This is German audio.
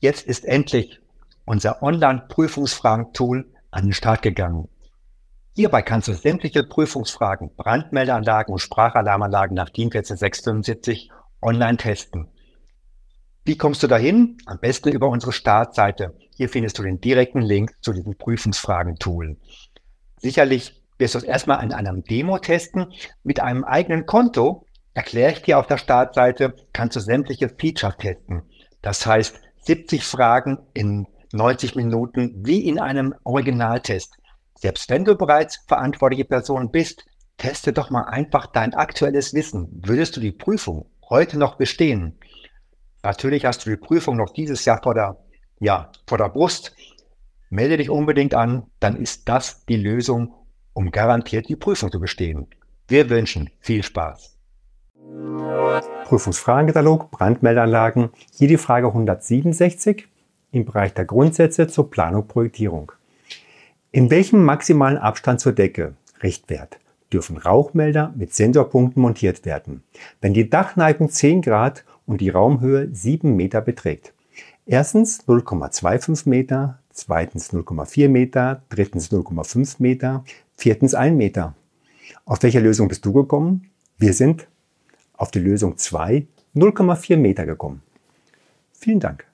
Jetzt ist endlich unser Online-Prüfungsfragen-Tool an den Start gegangen. Hierbei kannst du sämtliche Prüfungsfragen, Brandmeldeanlagen und Sprachalarmanlagen nach DIN 14675 online testen. Wie kommst du dahin? Am besten über unsere Startseite. Hier findest du den direkten Link zu diesem Prüfungsfragen-Tool. Sicherlich wirst du es erstmal in einem Demo testen. Mit einem eigenen Konto, erkläre ich dir auf der Startseite, kannst du sämtliche Features testen. Das heißt, 70 Fragen in 90 Minuten wie in einem Originaltest. Selbst wenn du bereits verantwortliche Person bist, teste doch mal einfach dein aktuelles Wissen. Würdest du die Prüfung heute noch bestehen? Natürlich hast du die Prüfung noch dieses Jahr vor der Brust. Melde dich unbedingt an, dann ist das die Lösung, um garantiert die Prüfung zu bestehen. Wir wünschen viel Spaß. Prüfungsfragenkatalog, Brandmeldeanlagen, hier die Frage 167 im Bereich der Grundsätze zur Planung und Projektierung. In welchem maximalen Abstand zur Decke, Richtwert, dürfen Rauchmelder mit Sensorpunkten montiert werden, wenn die Dachneigung 10 Grad und die Raumhöhe 7 Meter beträgt? Erstens 0,25 Meter, zweitens 0,4 Meter, drittens 0,5 Meter, viertens 1 Meter. Auf welche Lösung bist du gekommen? Wir sind auf die Lösung 2, 0,4 Meter gekommen. Vielen Dank.